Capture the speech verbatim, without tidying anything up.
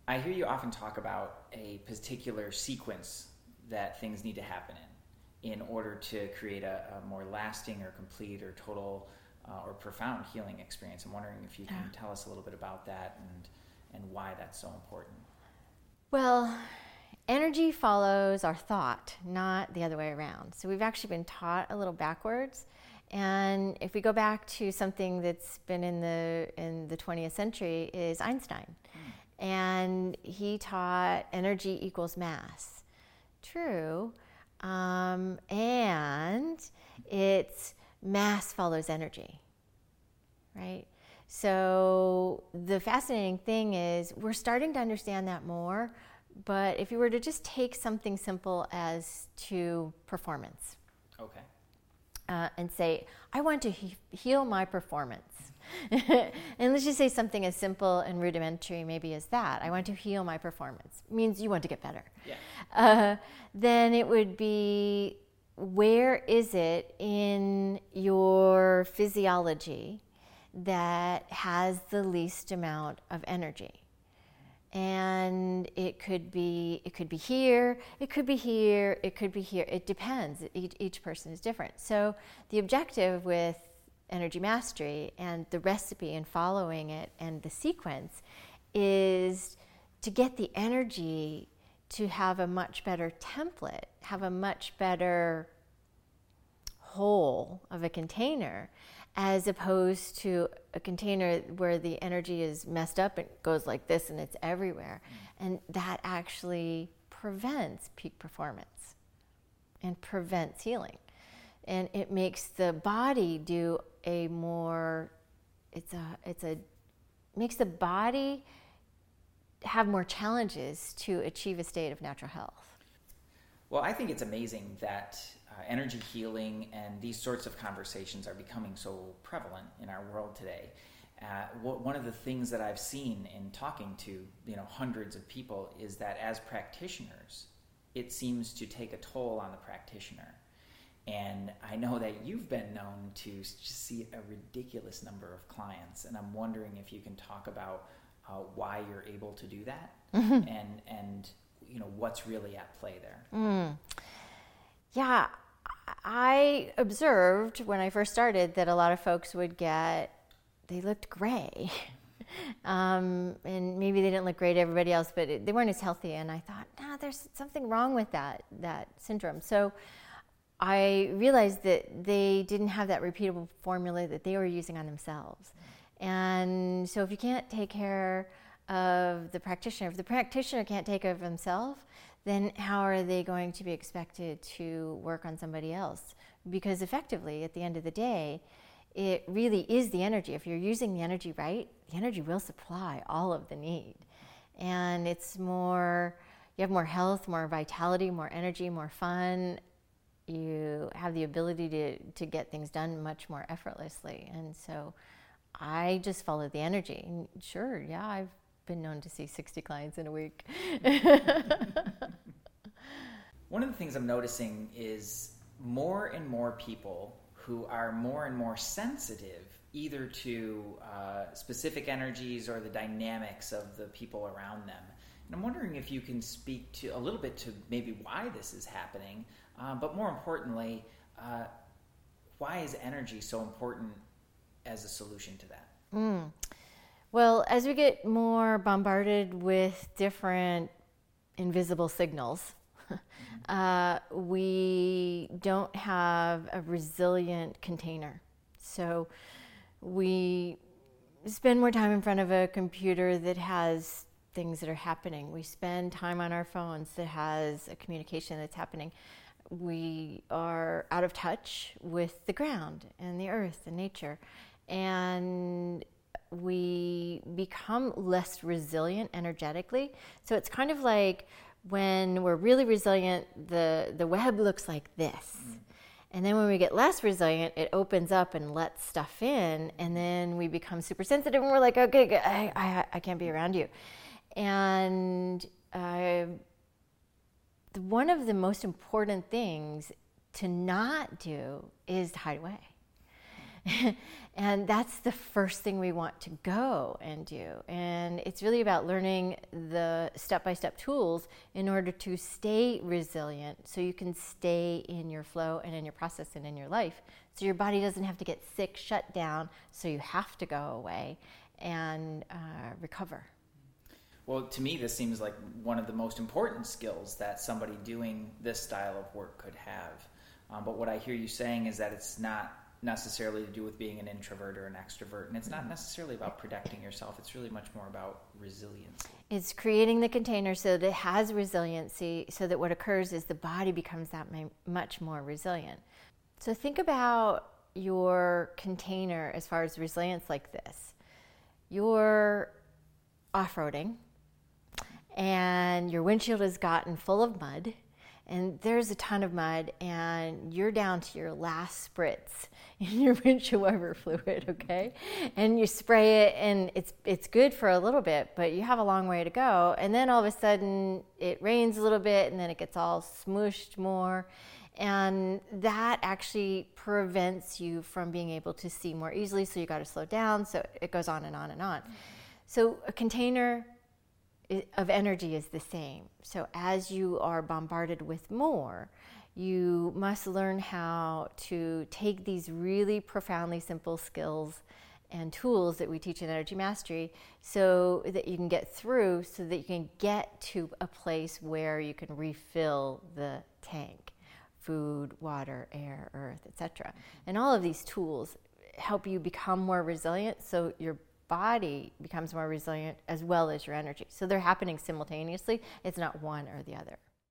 I hear you often talk about a particular sequence that things need to happen in in order to create a, a more lasting or complete or total uh, or profound healing experience. I'm wondering if you can Yeah. tell us a little bit about that and and why that's so important. Well, energy follows our thought, not the other way around. So we've actually been taught a little backwards. And if we go back to something that's been in the in the twentieth century, is Einstein. Mm. And he taught energy equals mass. True. Um, and it's mass follows energy, right? So the fascinating thing is we're starting to understand that more, but if you were to just take something simple as to performance. Okay. Uh, and say, I want to he- heal my performance. And let's just say something as simple and rudimentary maybe as that. I want to heal my performance. It means you want to get better. Yeah. Uh, then it would be, where is it in your physiology that has the least amount of energy? And it could be it could be here, it could be here, it could be here. It depends. Each, each person is different. So the objective with Energy Mastery and the recipe and following it and the sequence is to get the energy to have a much better template, have a much better whole of a container, as opposed to a container where the energy is messed up and goes like this and it's everywhere. Mm. And that actually prevents peak performance and prevents healing. And it makes the body do a more, it's a, it's a, makes the body have more challenges to achieve a state of natural health. Well, I think it's amazing that uh, energy healing and these sorts of conversations are becoming so prevalent in our world today. Uh, w- one of the things that I've seen in talking to you know hundreds of people is that as practitioners, it seems to take a toll on the practitioner. And I know that you've been known to just see a ridiculous number of clients, and I'm wondering if you can talk about uh, why you're able to do that, mm-hmm. and and you know what's really at play there. Mm. Yeah, I observed when I first started that a lot of folks would get, they looked gray. um, and maybe they didn't look great to everybody else, but it, they weren't as healthy. And I thought, nah, there's something wrong with that, that syndrome. So I realized that they didn't have that repeatable formula that they were using on themselves. And so if you can't take care of the practitioner, if the practitioner can't take care of himself, then how are they going to be expected to work on somebody else? Because effectively, at the end of the day, it really is the energy. If you're using the energy right, the energy will supply all of the need. And it's more, you have more health, more vitality, more energy, more fun. You have the ability to, to get things done much more effortlessly. And so I just follow the energy. And sure, yeah, I've been known to see sixty clients in a week. One of the things I'm noticing is more and more people who are more and more sensitive either to uh, specific energies or the dynamics of the people around them. And I'm wondering if you can speak to a little bit to maybe why this is happening, uh, but more importantly, uh, why is energy so important as a solution to that? Mm. Well, as we get more bombarded with different invisible signals, mm-hmm. uh, we don't have a resilient container. So we spend more time in front of a computer that has things that are happening. We spend time on our phones that has a communication that's happening. We are out of touch with the ground and the earth and nature. And we become less resilient energetically. So it's kind of like when we're really resilient, the, the web looks like this. Mm. And then when we get less resilient, it opens up and lets stuff in. And then we become super sensitive and we're like, okay, I, I, I can't be around you. And uh, one of the most important things to not do is to hide away. And that's the first thing we want to go and do. And it's really about learning the step-by-step tools in order to stay resilient, so you can stay in your flow and in your process and in your life. So your body doesn't have to get sick, shut down, so you have to go away and uh, recover. Well, to me, this seems like one of the most important skills that somebody doing this style of work could have. Um, but what I hear you saying is that it's not necessarily to do with being an introvert or an extrovert, and it's not necessarily about protecting yourself. It's really much more about resiliency. It's creating the container so that it has resiliency, so that what occurs is the body becomes that much more resilient. So think about your container as far as resilience like this. You're off-roading, and your windshield has gotten full of mud, and there's a ton of mud, and you're down to your last spritz in your windshield wiper fluid, okay? And you spray it, and it's it's good for a little bit, but you have a long way to go. And then all of a sudden, it rains a little bit, and then it gets all smooshed more, and that actually prevents you from being able to see more easily, so you got to slow down, so it goes on and on and on. So a container of energy is the same. So as you are bombarded with more, you must learn how to take these really profoundly simple skills and tools that we teach in Energy Mastery so that you can get through, so that you can get to a place where you can refill the tank. Food, water, air, earth, et cetera. And all of these tools help you become more resilient, so your body becomes more resilient as well as your energy. So they're happening simultaneously. It's not one or the other.